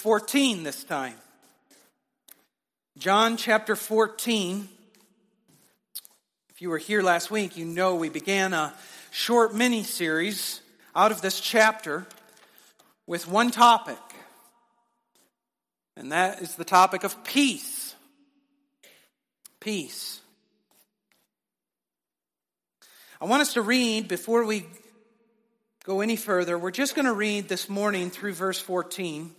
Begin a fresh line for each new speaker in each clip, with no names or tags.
14 this time. John chapter 14. If you were here last week, you know we began a short mini-series out of this chapter with one topic. And that is the topic of peace. Peace. I want us to read, before we go any further, we're just going to read this morning through verse 14.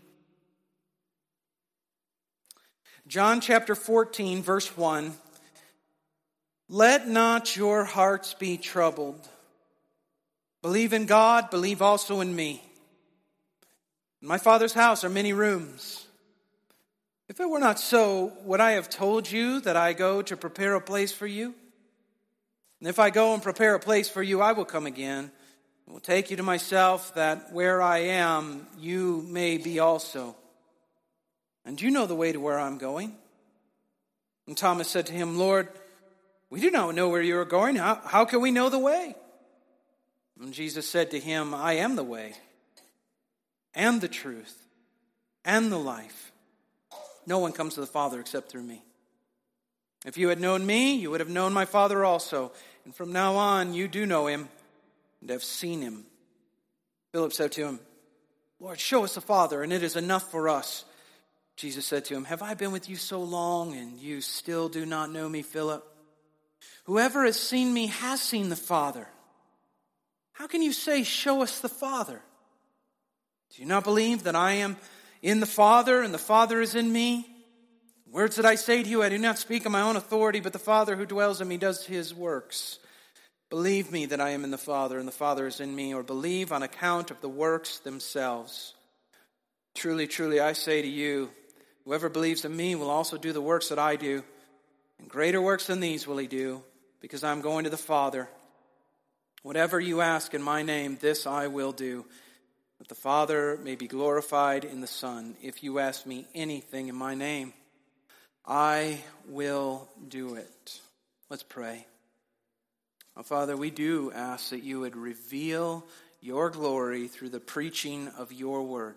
John chapter 14, verse 1. Let not your hearts be troubled. Believe in God, believe also in me. In my Father's house are many rooms. If it were not so, would I have told you that I go to prepare a place for you? And if I go and prepare a place for you, I will come again and will take you to myself, that where I am, you may be also. And you know the way to where I'm going. And Thomas said to him, Lord, we do not know where you are going. How can we know the way? And Jesus said to him, I am the way, and the truth, and the life. No one comes to the Father except through me. If you had known me, you would have known my Father also. And from now on, you do know him and have seen him. Philip said to him, Lord, show us the Father, and it is enough for us. Jesus said to him, have I been with you so long, and you still do not know me, Philip? Whoever has seen me has seen the Father. How can you say, show us the Father? Do you not believe that I am in the Father, and the Father is in me? Words that I say to you, I do not speak on my own authority, but the Father who dwells in me does his works. Believe me that I am in the Father, and the Father is in me, or believe on account of the works themselves. Truly, truly, I say to you, whoever believes in me will also do the works that I do, and greater works than these will he do, because I am going to the Father. Whatever you ask in my name, this I will do, that the Father may be glorified in the Son. If you ask me anything in my name, I will do it. Let's pray. Oh, Father, we do ask that you would reveal your glory through the preaching of your word.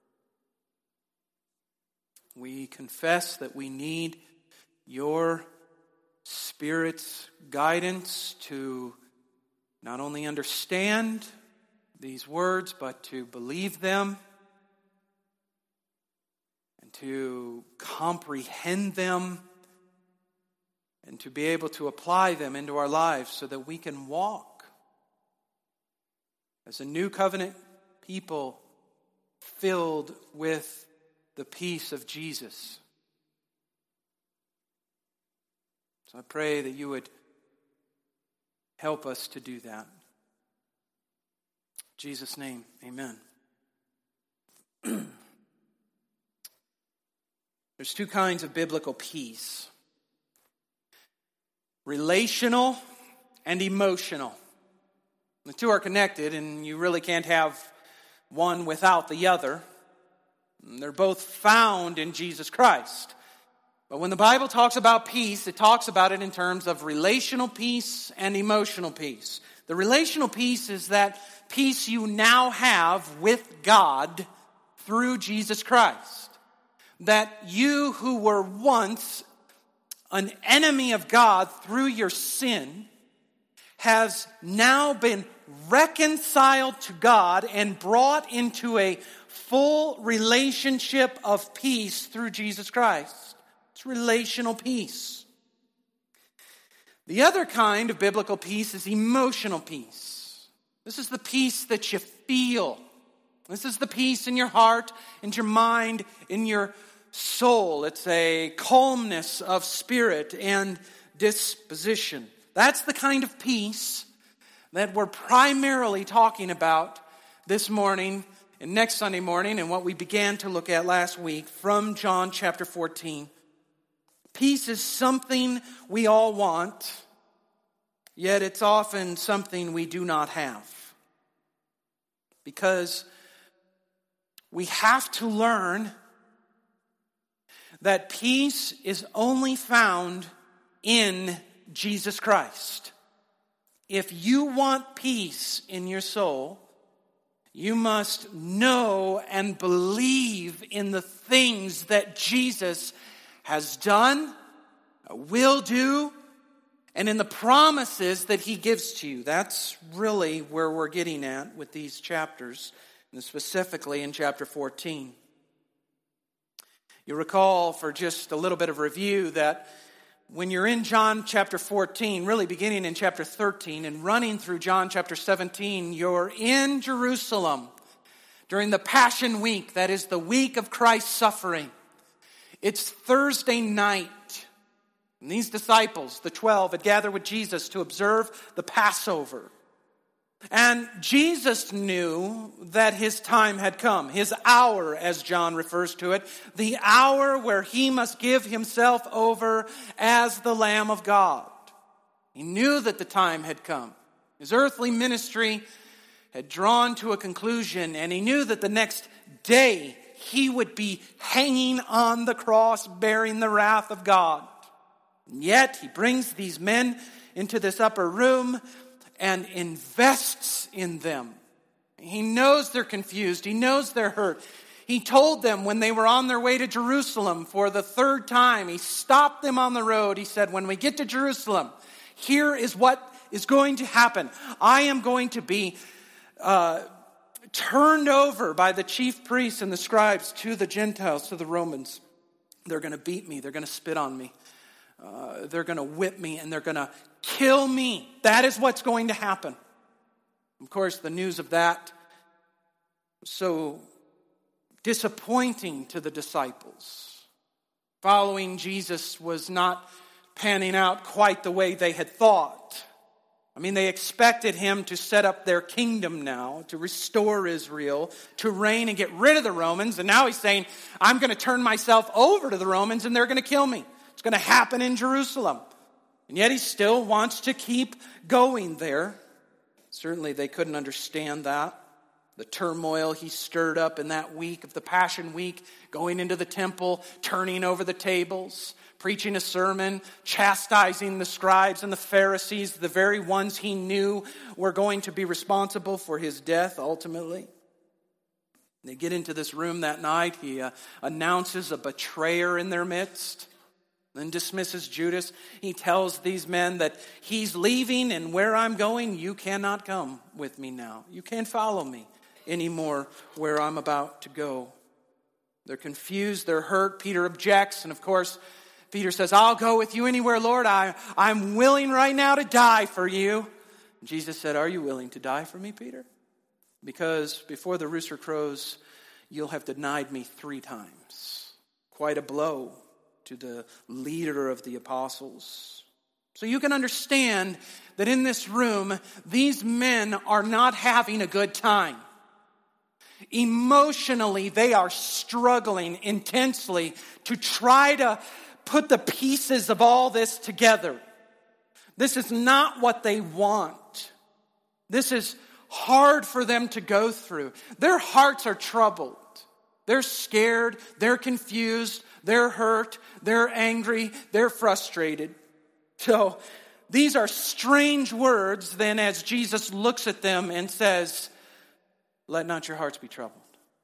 We confess that we need your Spirit's guidance to not only understand these words, but to believe them, to comprehend them, and to be able to apply them into our lives so that we can walk as a new covenant people filled with the peace of Jesus. So I pray that you would help us to do that. In Jesus' name, amen. There's two kinds of biblical peace. Relational and emotional. The two are connected, and you really can't have one without the other. They're both found in Jesus Christ. But when the Bible talks about peace, it talks about it in terms of relational peace and emotional peace. The relational peace is that peace you now have with God through Jesus Christ. That you who were once an enemy of God through your sin has now been reconciled to God and brought into a full relationship of peace through Jesus Christ. It's relational peace. The other kind of biblical peace is emotional peace. This is the peace that you feel. This is the peace in your heart, in your mind, in your soul. It's a calmness of spirit and disposition. That's the kind of peace that we're primarily talking about this morning and next Sunday morning, and what we began to look at last week from John chapter 14. Peace is something we all want, yet it's often something we do not have. Because we have to learn that peace is only found in Jesus Christ. If you want peace in your soul, You must know and believe in the things that Jesus has done, will do, and in the promises that he gives to you. That's really where we're getting at with these chapters, and specifically in chapter 14. You recall, for just a little bit of review, that when you're in John chapter 14, really beginning in chapter 13 and running through John chapter 17, you're in Jerusalem during the Passion Week, that is the week of Christ's suffering. It's Thursday night, and these disciples, the 12, had gathered with Jesus to observe the Passover. And Jesus knew that his time had come, his hour, as John refers to it, the hour where he must give himself over as the Lamb of God. He knew that the time had come. His earthly ministry had drawn to a conclusion, and he knew that the next day he would be hanging on the cross, bearing the wrath of God. And yet he brings these men into this upper room and invests in them. He knows they're confused. He knows they're hurt. He told them when they were on their way to Jerusalem for the third time, he stopped them on the road. He said, when we get to Jerusalem, here is what is going to happen. I am going to be turned over by the chief priests and the scribes to the Gentiles, to the Romans. They're going to beat me. They're going to spit on me. They're going to whip me, and they're going to kill me. That is what's going to happen. Of course, the news of that was so disappointing to the disciples. Following Jesus was not panning out quite the way they had thought. I mean, they expected him to set up their kingdom now, to restore Israel, to reign and get rid of the Romans. And now he's saying, I'm going to turn myself over to the Romans and they're going to kill me. It's going to happen in Jerusalem. And yet he still wants to keep going there. Certainly they couldn't understand that. The turmoil he stirred up in that week of the Passion Week, going into the temple, turning over the tables, preaching a sermon, chastising the scribes and the Pharisees, the very ones he knew were going to be responsible for his death ultimately. They get into this room that night. He announces a betrayer in their midst. Then dismisses Judas. He tells these men that he's leaving, and where I'm going, you cannot come with me now. You can't follow me anymore where I'm about to go. They're confused, they're hurt. Peter objects, and of course, Peter says, I'll go with you anywhere, Lord. I'm willing right now to die for you. And Jesus said, are you willing to die for me, Peter? Because before the rooster crows, you'll have denied me 3 times. Quite a blow to the leader of the apostles. So you can understand that in this room, these men are not having a good time. Emotionally, they are struggling intensely to try to put the pieces of all this together. This is not what they want. This is hard for them to go through. Their hearts are troubled. They're scared. They're confused. They're hurt, they're angry, they're frustrated. So these are strange words then as Jesus looks at them and says, let not your hearts be troubled.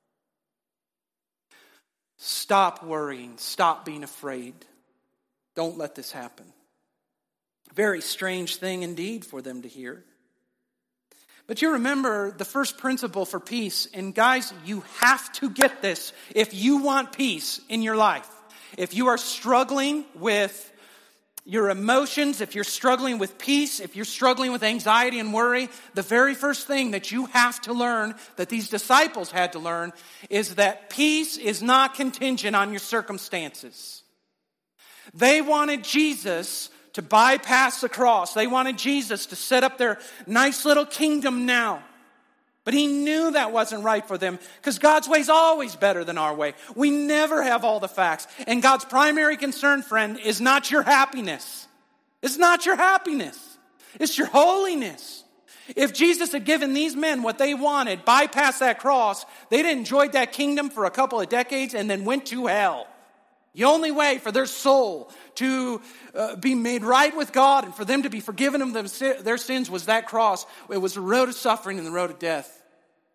Stop worrying, stop being afraid. Don't let this happen. Very strange thing indeed for them to hear. But you remember the first principle for peace, and guys, you have to get this if you want peace in your life. If you are struggling with your emotions, if you're struggling with peace, if you're struggling with anxiety and worry, the very first thing that you have to learn, that these disciples had to learn, is that peace is not contingent on your circumstances. They wanted Jesus to bypass the cross. They wanted Jesus to set up their nice little kingdom now. But he knew that wasn't right for them because God's way is always better than our way. We never have all the facts. And God's primary concern, friend, is not your happiness. It's not your happiness. It's your holiness. If Jesus had given these men what they wanted, bypassed that cross, they'd enjoyed that kingdom for a couple of decades and then went to hell. The only way for their soul to be made right with God and for them to be forgiven of their sins was that cross. It was the road of suffering and the road of death.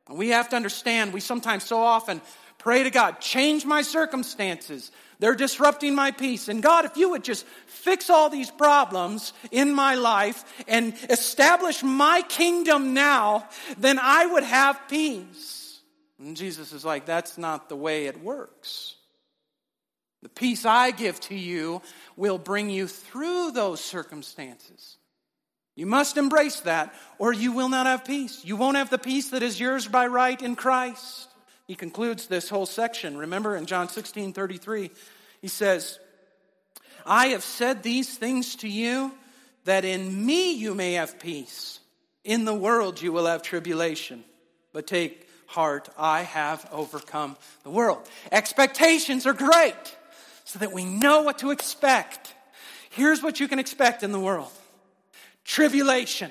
We have to understand, we sometimes so often pray to God, change my circumstances. They're disrupting my peace. And God, if you would just fix all these problems in my life and establish my kingdom now, then I would have peace. And Jesus is like, that's not the way it works. The peace I give to you will bring you through those circumstances. You must embrace that, or you will not have peace. You won't have the peace that is yours by right in Christ. He concludes this whole section. Remember in John 16:33, he says, I have said these things to you, that in me you may have peace. In the world you will have tribulation. But take heart, I have overcome the world. Expectations are great, so that we know what to expect. Here's what you can expect in the world. Tribulation,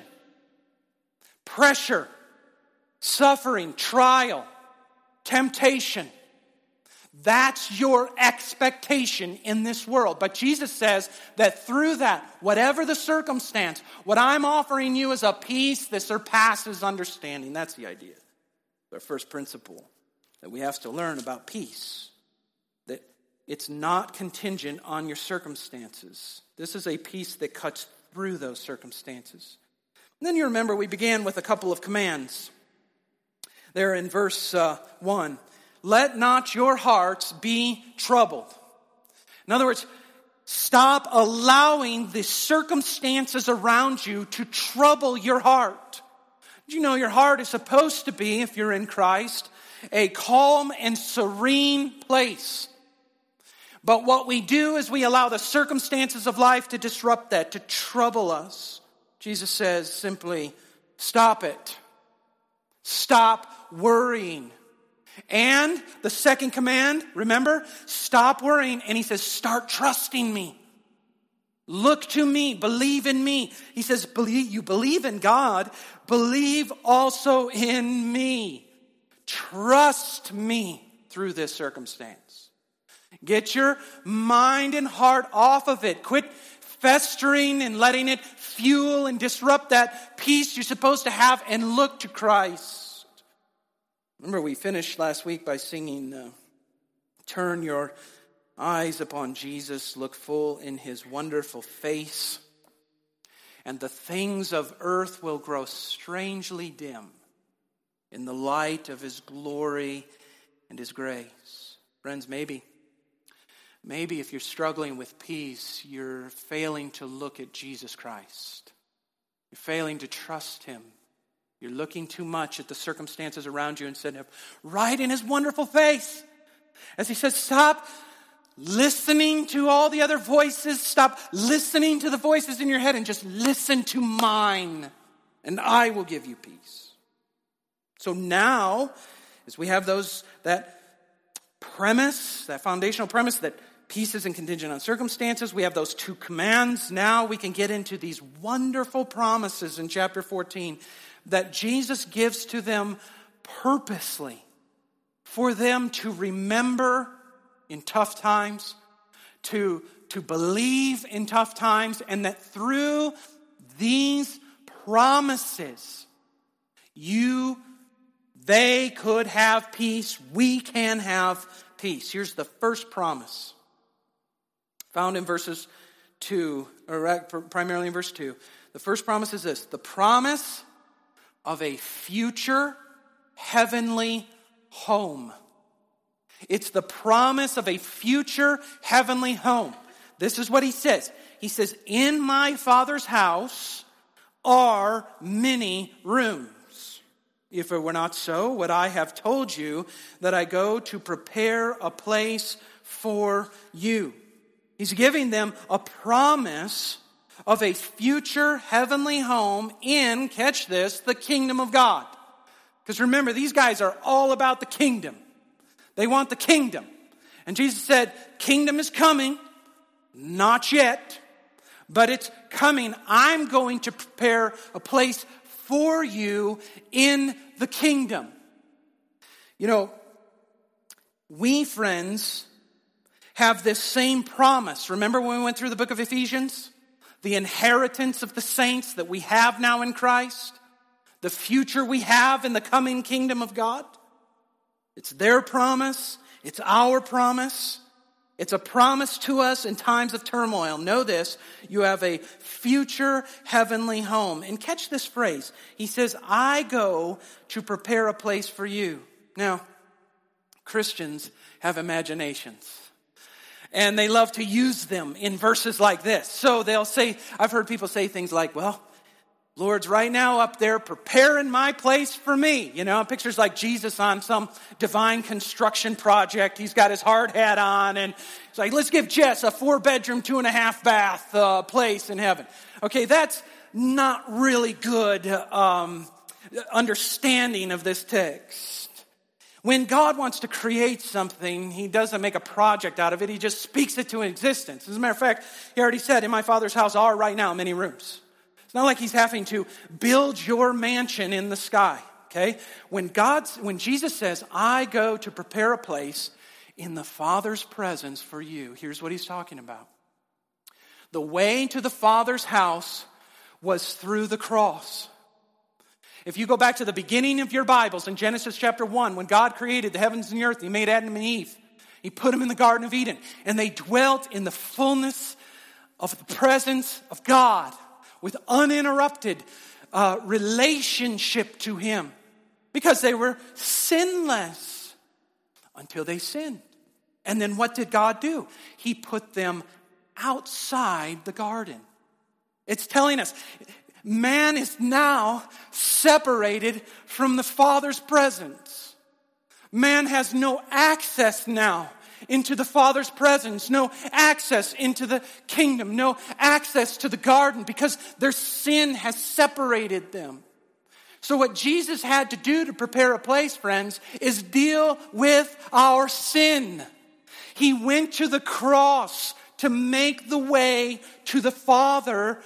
pressure, suffering, trial, temptation. That's your expectation in this world. But Jesus says that through that, whatever the circumstance, what I'm offering you is a peace that surpasses understanding. That's the idea. Our first principle that we have to learn about peace. That it's not contingent on your circumstances. This is a peace that cuts through those circumstances. And then you remember we began with a couple of commands. There in verse 1. Let not your hearts be troubled. In other words, stop allowing the circumstances around you to trouble your heart. You know your heart is supposed to be, if you're in Christ, a calm and serene place. But what we do is we allow the circumstances of life to disrupt that, to trouble us. Jesus says simply, stop it. Stop worrying. And the second command, remember, stop worrying. And he says, start trusting me. Look to me, believe in me. He says, you believe in God, believe also in me. Trust me through this circumstance. Get your mind and heart off of it. Quit festering and letting it fuel and disrupt that peace you're supposed to have, and look to Christ. Remember, we finished last week by singing, turn your eyes upon Jesus, look full in his wonderful face, and the things of earth will grow strangely dim in the light of his glory and his grace. Friends, maybe if you're struggling with peace, you're failing to look at Jesus Christ. You're failing to trust him. You're looking too much at the circumstances around you instead of right in his wonderful face. As he says, stop listening to all the other voices. Stop listening to the voices in your head and just listen to mine, and I will give you peace. So now, as we have that premise, that foundational premise that peace isn't contingent on circumstances, we have those two commands. Now we can get into these wonderful promises in chapter 14 that Jesus gives to them purposely for them to remember in tough times, to believe in tough times, and that through these promises, they could have peace. We can have peace. Here's the first promise, found in verses 2, or primarily in verse 2. The first promise is this: the promise of a future heavenly home. It's the promise of a future heavenly home. This is what he says. He says, in my Father's house are many rooms. If it were not so, would I have told you that I go to prepare a place for you? He's giving them a promise of a future heavenly home in, catch this, the kingdom of God. Because remember, these guys are all about the kingdom. They want the kingdom. And Jesus said, kingdom is coming. Not yet, but it's coming. I'm going to prepare a place for you in the kingdom. You know, we, friends, have this same promise. Remember when we went through the book of Ephesians? The inheritance of the saints that we have now in Christ. the future we have in the coming kingdom of God. It's their promise. It's our promise. It's a promise to us in times of turmoil. Know this, you have a future heavenly home. And catch this phrase. He says, I go to prepare a place for you. Now, Christians have imaginations. And they love to use them in verses like this. So they'll say, I've heard people say things like, well, Lord's right now up there preparing my place for me. You know, pictures like Jesus on some divine construction project. He's got his hard hat on and it's like, let's give Jess a 4-bedroom, 2.5 bath place in heaven. Okay, that's not really good understanding of this text. When God wants to create something, he doesn't make a project out of it. He just speaks it to existence. As a matter of fact, he already said, in my Father's house are right now many rooms. It's not like he's having to build your mansion in the sky, okay? When Jesus says, I go to prepare a place in the Father's presence for you, here's what he's talking about. The way to the Father's house was through the cross. If you go back to the beginning of your Bibles in Genesis chapter 1, when God created the heavens and the earth, he made Adam and Eve. He put them in the Garden of Eden, and they dwelt in the fullness of the presence of God, with uninterrupted relationship to him. Because they were sinless until they sinned. And then what did God do? He put them outside the garden. It's telling us, man is now separated from the Father's presence. Man has no access now into the Father's presence, no access into the kingdom, no access to the garden because their sin has separated them. So what Jesus had to do to prepare a place, friends, is deal with our sin. He went to the cross to make the way to the Father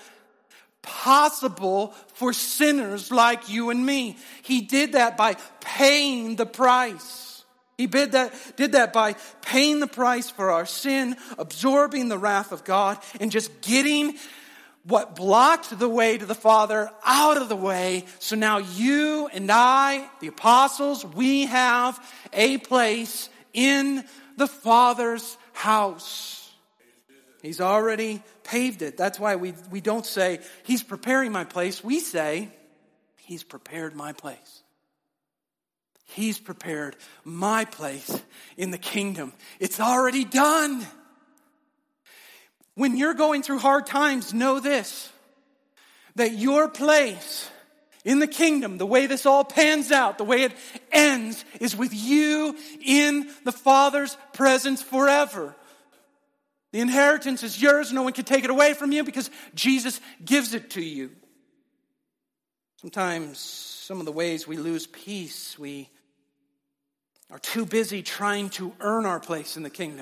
possible for sinners like you and me. He did that by paying the price. He did that by paying the price for our sin, absorbing the wrath of God, and just getting what blocked the way to the Father out of the way. So now you and I, the apostles, we have a place in the Father's house. He's already paved it. That's why we don't say, he's preparing my place. We say, he's prepared my place. He's prepared my place in the kingdom. It's already done. When you're going through hard times, know this, that your place in the kingdom, the way this all pans out, the way it ends, is with you in the Father's presence forever. The inheritance is yours. No one can take it away from you because Jesus gives it to you. Sometimes some of the ways we lose peace, we are too busy trying to earn our place in the kingdom.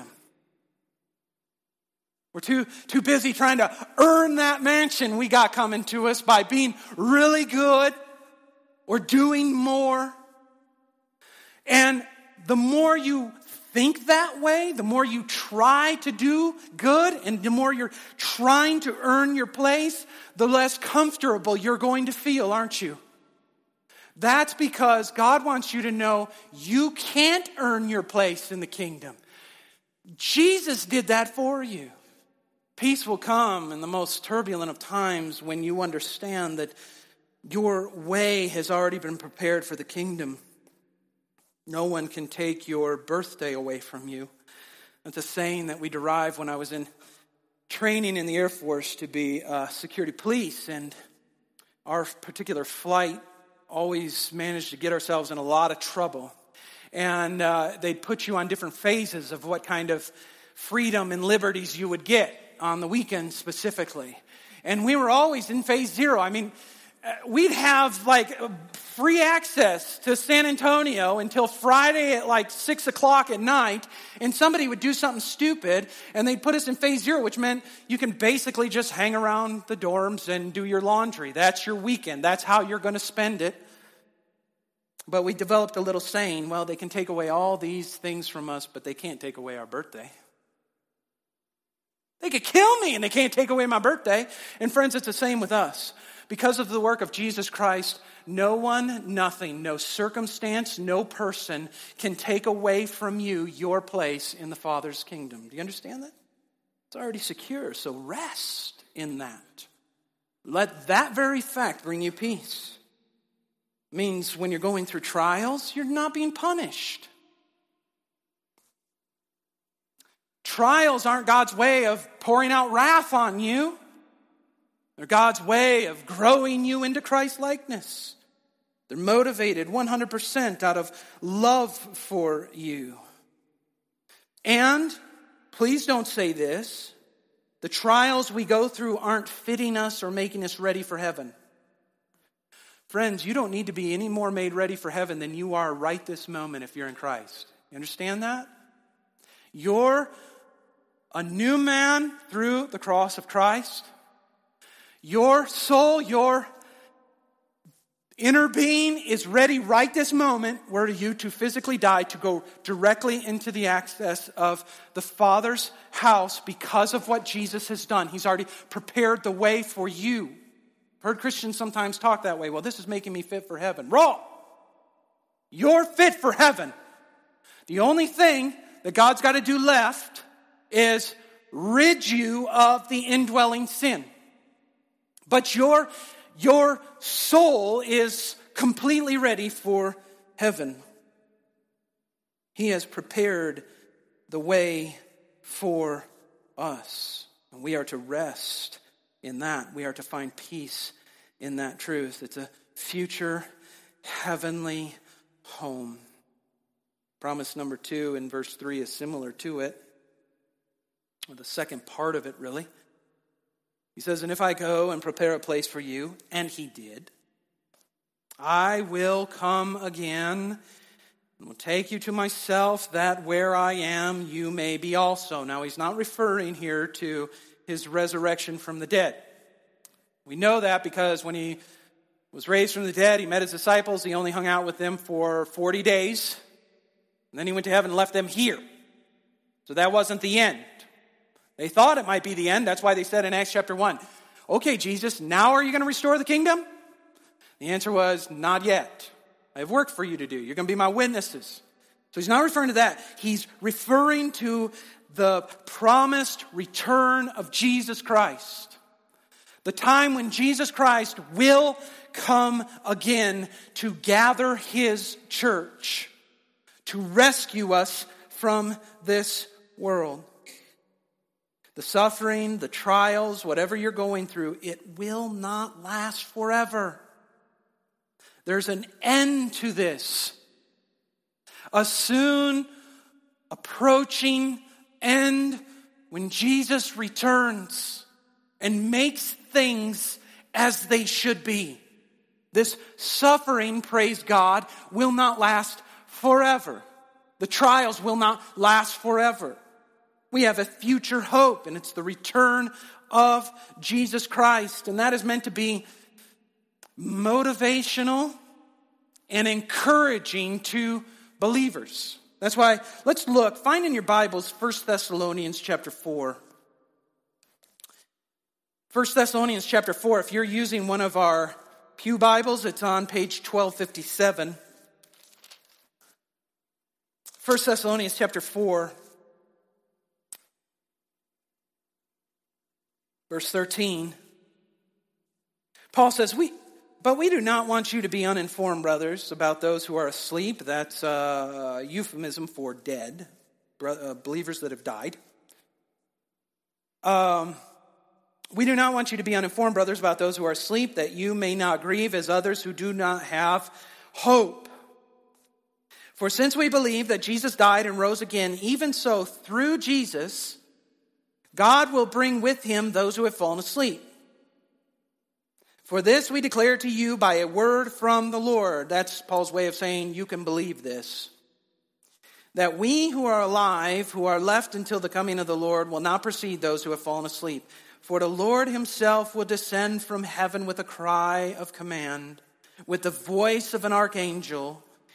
We're too busy trying to earn that mansion we got coming to us by being really good or doing more. And the more you think that way, the more you try to do good, and the more you're trying to earn your place, the less comfortable you're going to feel, aren't you? That's because God wants you to know you can't earn your place in the kingdom. Jesus did that for you. Peace will come in the most turbulent of times when you understand that your way has already been prepared for the kingdom. No one can take your birthday away from you. That's a saying that we derived when I was in training in the Air Force to be security police, and our particular flight always managed to get ourselves in a lot of trouble. And they'd put you on different phases of what kind of freedom and liberties you would get on the weekend specifically. And we were always in phase 0. I mean, we'd have like free access to San Antonio until Friday at like 6 o'clock at night, and somebody would do something stupid and they'd put us in phase 0, which meant you can basically just hang around the dorms and do your laundry. That's your weekend. That's how you're going to spend it. But we developed a little saying, well, they can take away all these things from us, but they can't take away our birthday. They could kill me and they can't take away my birthday. And friends, it's the same with us. Because of the work of Jesus Christ, no one, nothing, no circumstance, no person can take away from you your place in the Father's kingdom. Do you understand that? It's already secure, so rest in that. Let that very fact bring you peace. It means when you're going through trials, you're not being punished. Trials aren't God's way of pouring out wrath on you. They're God's way of growing you into Christ's likeness. They're motivated 100% out of love for you. And please don't say this. The trials we go through aren't fitting us or making us ready for heaven. Friends, you don't need to be any more made ready for heaven than you are right this moment if you're in Christ. You understand that? You're a new man through the cross of Christ. Your soul, your inner being is ready right this moment were you to physically die, to go directly into the access of the Father's house because of what Jesus has done. He's already prepared the way for you. I've heard Christians sometimes talk that way. Well, this is making me fit for heaven. Wrong. You're fit for heaven. The only thing that God's got to do left is rid you of the indwelling sin. But your soul is completely ready for heaven. He has prepared the way for us. And we are to rest in that. We are to find peace in that truth. It's a future heavenly home. Promise number 2 in verse 3 is similar to it. Or the second part of it, really. He says, and if I go and prepare a place for you, and he did, I will come again and will take you to myself, that where I am, you may be also. Now, he's not referring here to his resurrection from the dead. We know that because when he was raised from the dead, he met his disciples. He only hung out with them for 40 days. And then he went to heaven and left them here. So that wasn't the end. They thought it might be the end. That's why they said in Acts chapter 1, okay, Jesus, now are you going to restore the kingdom? The answer was, not yet. I have work for you to do. You're going to be my witnesses. So he's not referring to that. He's referring to the promised return of Jesus Christ. The time when Jesus Christ will come again to gather his church, to rescue us from this world. The suffering, the trials, whatever you're going through, it will not last forever. There's an end to this. A soon approaching end when Jesus returns and makes things as they should be. This suffering, praise God, will not last forever. The trials will not last forever. We have a future hope, and it's the return of Jesus Christ. And that is meant to be motivational and encouraging to believers. That's why, let's look. Find in your Bibles 1 Thessalonians chapter 4. 1 Thessalonians chapter 4. If you're using one of our Pew Bibles, it's on page 1257. 1 Thessalonians chapter 4. Verse 13, Paul says, But we do not want you to be uninformed, brothers, about those who are asleep. That's a euphemism for dead, believers that have died. We do not want you to be uninformed, brothers, about those who are asleep, that you may not grieve as others who do not have hope. For since we believe that Jesus died and rose again, even so, through Jesus, God will bring with him those who have fallen asleep. For this we declare to you by a word from the Lord. That's Paul's way of saying you can believe this. That we who are alive, who are left until the coming of the Lord, will not precede those who have fallen asleep. For the Lord himself will descend from heaven with a cry of command, with the voice of an archangel,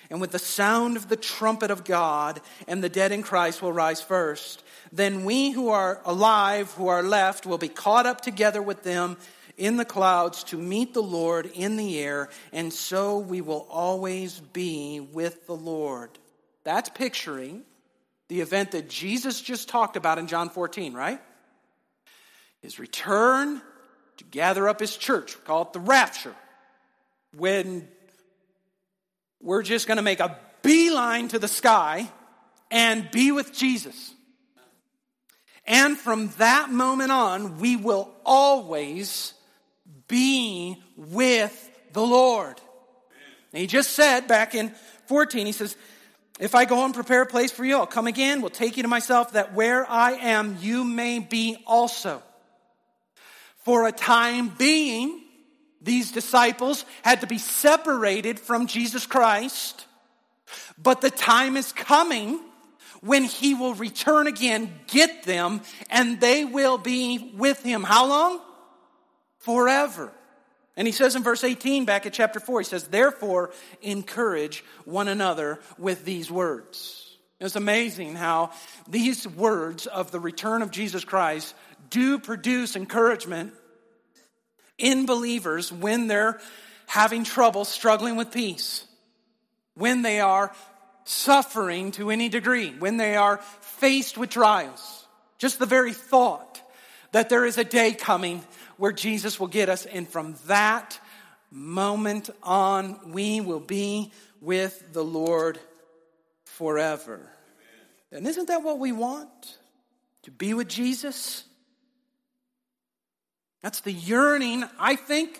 And with the sound of the trumpet of God, and the dead in Christ will rise first. Then we who are alive, who are left, will be caught up together with them in the clouds to meet the Lord in the air. And so we will always be with the Lord. That's picturing the event that Jesus just talked about in John 14, right? His return to gather up his church. We call it the rapture. When we're just going to make a beeline to the sky and be with Jesus. And from that moment on, we will always be with the Lord. And he just said back in 14, he says, if I go and prepare a place for you, I'll come again, will take you to myself, that where I am, you may be also. For a time being, these disciples had to be separated from Jesus Christ. But the time is coming when he will return again, get them, and they will be with him. How long? Forever. And he says in verse 18, back at chapter 4, he says, therefore, encourage one another with these words. It's amazing how these words of the return of Jesus Christ do produce encouragement in believers when they're having trouble struggling with peace, when they are suffering to any degree, when they are faced with trials. Just the very thought that there is a day coming where Jesus will get us, and from that moment on, we will be with the Lord forever. Amen. And isn't that what we want? To be with Jesus? That's the yearning, I think,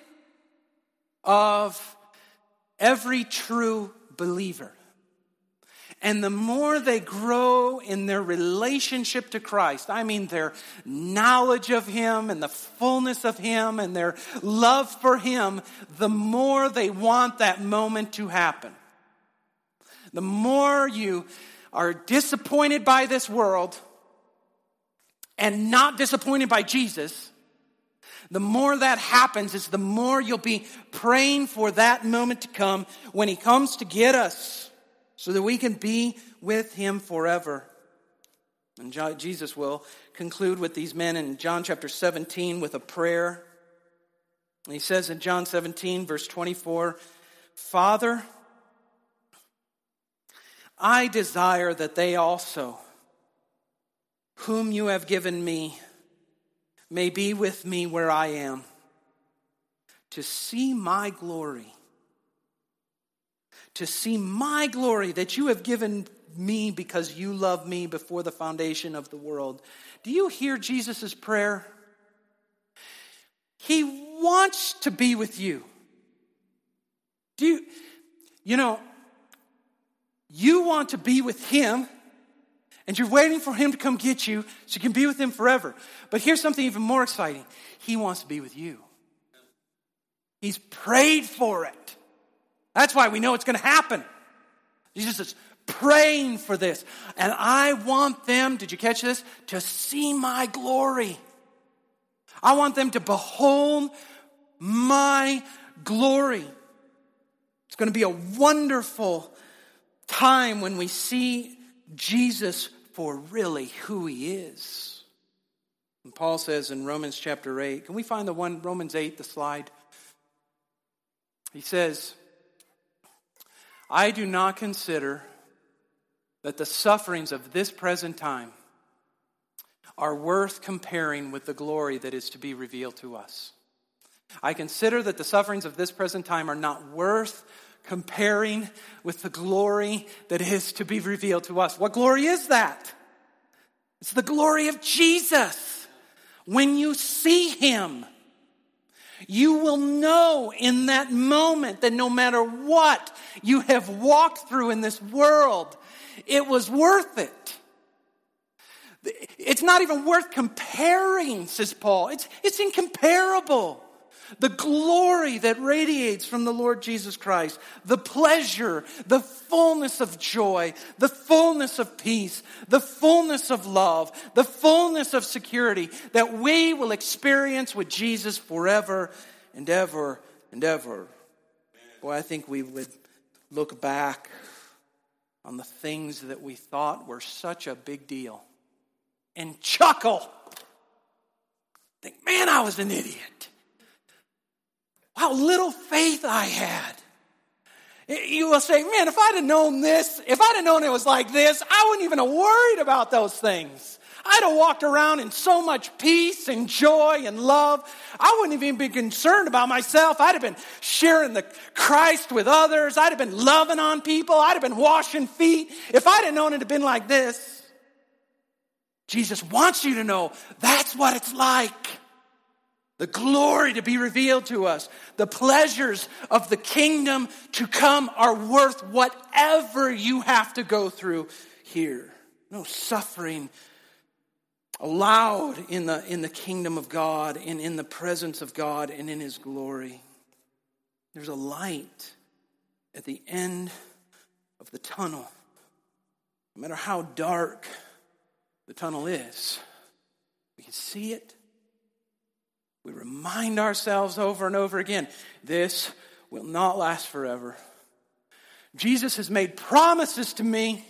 of every true believer. And the more they grow in their relationship to Christ, I mean their knowledge of him and the fullness of him and their love for him, the more they want that moment to happen. The more you are disappointed by this world and not disappointed by Jesus, the more that happens is the more you'll be praying for that moment to come when he comes to get us so that we can be with him forever. And Jesus will conclude with these men in John chapter 17 with a prayer. And he says in John 17 verse 24, Father, I desire that they also, whom you have given me, may be with me where I am, to see my glory. To see my glory that you have given me because you loved me before the foundation of the world. Do you hear Jesus' prayer? He wants to be with you. You want to be with him, and you're waiting for him to come get you so you can be with him forever. But here's something even more exciting. He wants to be with you. He's prayed for it. That's why we know it's going to happen. Jesus is praying for this. And I want them, did you catch this? To see my glory. I want them to behold my glory. It's going to be a wonderful time when we see Jesus for really who he is. And Paul says in Romans chapter 8, can we find the one, Romans 8, the slide? He says, I do not consider that the sufferings of this present time are worth comparing with the glory that is to be revealed to us. I consider that the sufferings of this present time are not worth comparing with the glory that is to be revealed to us. What glory is that? It's the glory of Jesus. When you see him, you will know in that moment that no matter what you have walked through in this world, it was worth it. It's not even worth comparing, says Paul. It's incomparable. The glory that radiates from the Lord Jesus Christ, the pleasure, the fullness of joy, the fullness of peace, the fullness of love, the fullness of security that we will experience with Jesus forever and ever and ever. Boy, I think we would look back on the things that we thought were such a big deal and chuckle. Think, man, I was an idiot. How little faith I had. You will say, man, if I'd have known this, if I'd have known it was like this, I wouldn't even have worried about those things. I'd have walked around in so much peace and joy and love. I wouldn't have even been concerned about myself. I'd have been sharing the Christ with others. I'd have been loving on people. I'd have been washing feet. If I'd have known it had been like this, Jesus wants you to know that's what it's like. The glory to be revealed to us. The pleasures of the kingdom to come are worth whatever you have to go through here. No suffering allowed in the kingdom of God and in the presence of God and in His glory. There's a light at the end of the tunnel. No matter how dark the tunnel is, we can see it. We remind ourselves over and over again, this will not last forever. Jesus has made promises to me.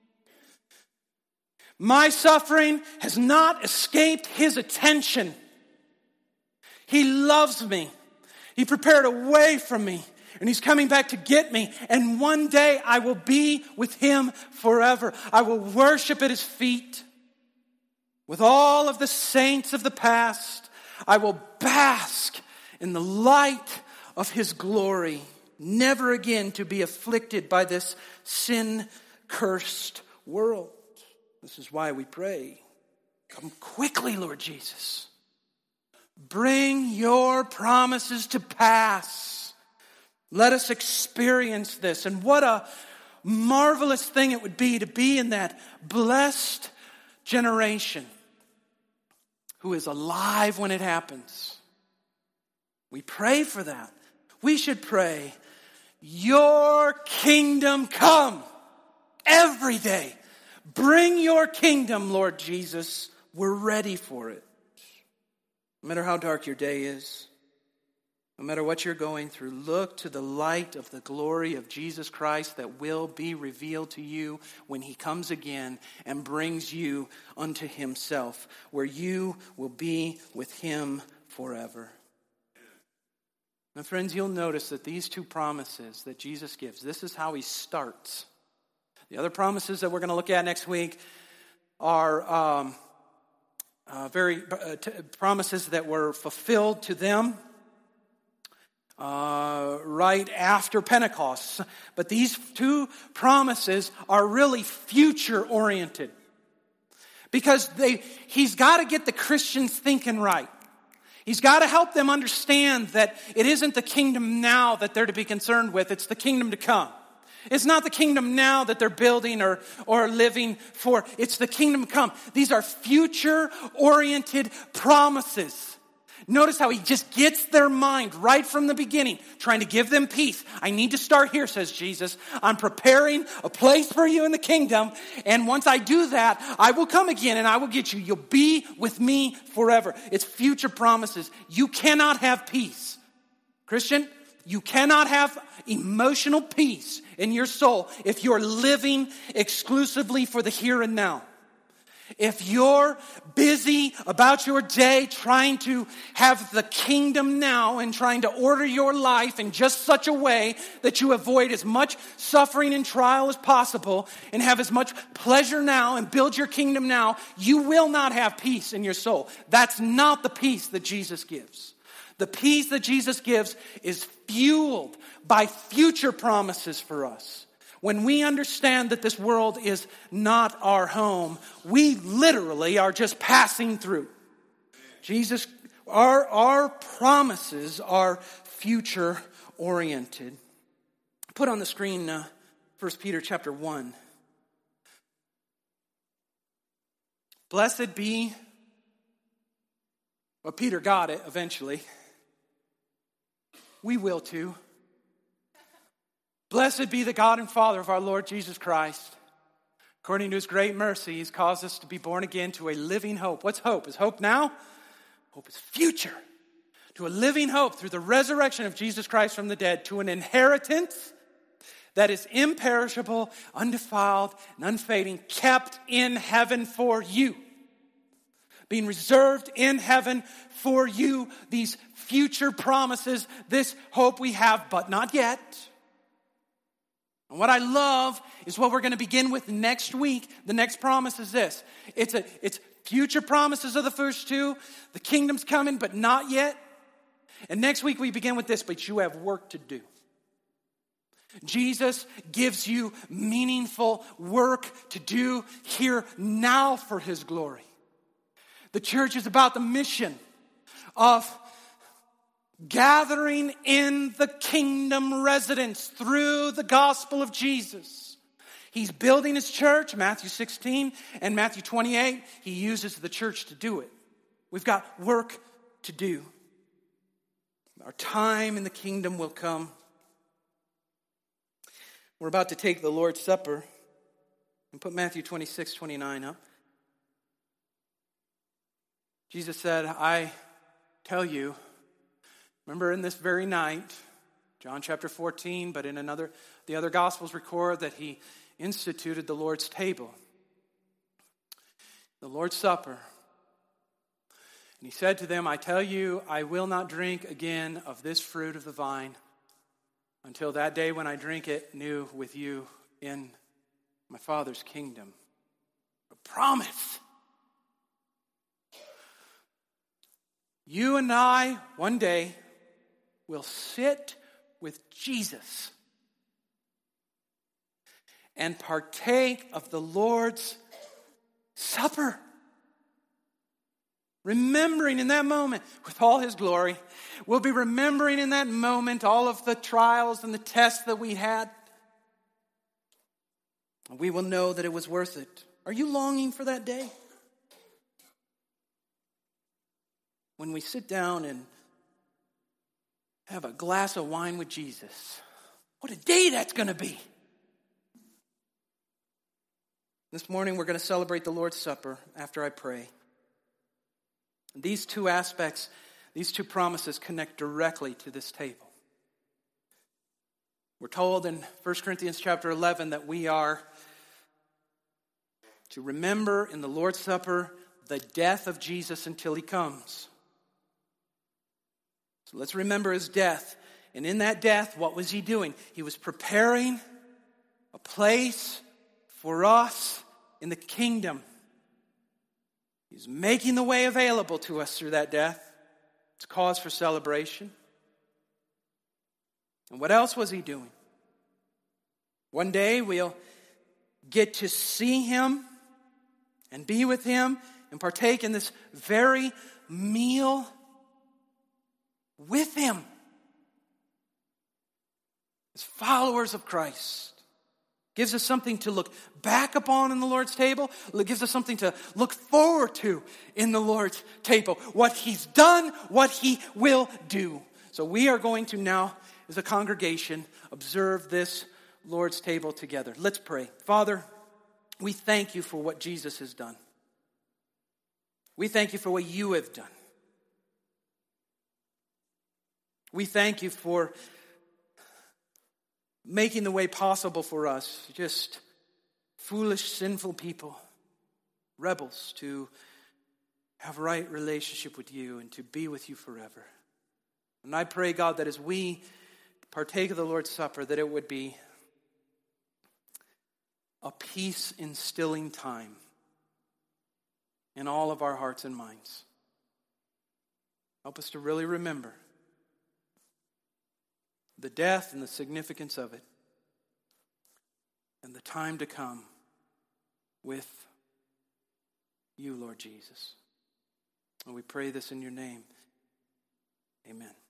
My suffering has not escaped His attention. He loves me. He prepared a way for me, and He's coming back to get me. And one day I will be with Him forever. I will worship at His feet with all of the saints of the past. I will bask in the light of His glory, never again to be afflicted by this sin-cursed world. This is why we pray, come quickly, Lord Jesus. Bring your promises to pass. Let us experience this. And what a marvelous thing it would be to be in that blessed generation who is alive when it happens. We pray for that. We should pray, your kingdom come every day. Bring your kingdom, Lord Jesus. We're ready for it. No matter how dark your day is, no matter what you're going through, look to the light of the glory of Jesus Christ that will be revealed to you when He comes again and brings you unto Himself, where you will be with Him forever. Now, friends, you'll notice that these two promises that Jesus gives, this is how He starts. The other promises that we're going to look at next week are promises that were fulfilled to them right after Pentecost. But these two promises are really future-oriented. Because He's got to get the Christians thinking right. He's got to help them understand that it isn't the kingdom now that they're to be concerned with, it's the kingdom to come. It's not the kingdom now that they're building or living for. It's the kingdom come. These are future-oriented promises. Notice how He just gets their mind right from the beginning, trying to give them peace. I need to start here, says Jesus. I'm preparing a place for you in the kingdom. And once I do that, I will come again and I will get you. You'll be with me forever. It's future promises. You cannot have peace. Christian, you cannot have emotional peace in your soul if you're living exclusively for the here and now. If you're busy about your day trying to have the kingdom now and trying to order your life in just such a way that you avoid as much suffering and trial as possible and have as much pleasure now and build your kingdom now, you will not have peace in your soul. That's not the peace that Jesus gives. The peace that Jesus gives is fueled by future promises for us. When we understand that this world is not our home, we literally are just passing through. Jesus, our promises are future oriented. Put on the screen 1 Peter chapter 1. Blessed be, well, Peter got it eventually. We will too. Blessed be the God and Father of our Lord Jesus Christ. According to His great mercy, He's caused us to be born again to a living hope. What's hope? Is hope now? Hope is future. To a living hope through the resurrection of Jesus Christ from the dead, to an inheritance that is imperishable, undefiled, and unfading, kept in heaven for you. Being reserved in heaven for you, these future promises, this hope we have, but not yet. And what I love is what we're going to begin with next week. The next promise is this. It's future promises of the first two. The kingdom's coming, but not yet. And next week we begin with this, but you have work to do. Jesus gives you meaningful work to do here now for his glory. The church is about the mission of gathering in the kingdom residents through the gospel of Jesus. He's building his church, Matthew 16 and Matthew 28. He uses the church to do it. We've got work to do. Our time in the kingdom will come. We're about to take the Lord's Supper and put Matthew 26:29 up. Jesus said, I tell you, remember in this very night, John chapter 14, but in the other Gospels record that he instituted the Lord's table, the Lord's Supper. And he said to them, I tell you, I will not drink again of this fruit of the vine until that day when I drink it new with you in my Father's kingdom. A promise. You and I, one day, will sit with Jesus and partake of the Lord's Supper. Remembering in that moment, with all his glory, we'll be remembering in that moment all of the trials and the tests that we had. We will know that it was worth it. Are you longing for that day? When we sit down and have a glass of wine with Jesus. What a day that's going to be. This morning we're going to celebrate the Lord's Supper after I pray. These two aspects, these two promises connect directly to this table. We're told in 1 Corinthians chapter 11 that we are to remember in the Lord's Supper the death of Jesus until he comes. So let's remember his death. And in that death, what was he doing? He was preparing a place for us in the kingdom. He's making the way available to us through that death. It's cause for celebration. And what else was he doing? One day we'll get to see him and be with him and partake in this very meal with him as followers of Christ. Gives us something to look back upon in the Lord's table. It gives us something to look forward to in the Lord's table. What he's done, what he will do. So we are going to now, as a congregation, observe this Lord's table together. Let's pray. Father, we thank you for what Jesus has done. We thank you for what you have done. We thank you for making the way possible for us, just foolish, sinful people, rebels, to have a right relationship with you and to be with you forever. And I pray, God, that as we partake of the Lord's Supper, that it would be a peace-instilling time in all of our hearts and minds. Help us to really remember the death and the significance of it, and the time to come with you, Lord Jesus. And we pray this in your name. Amen.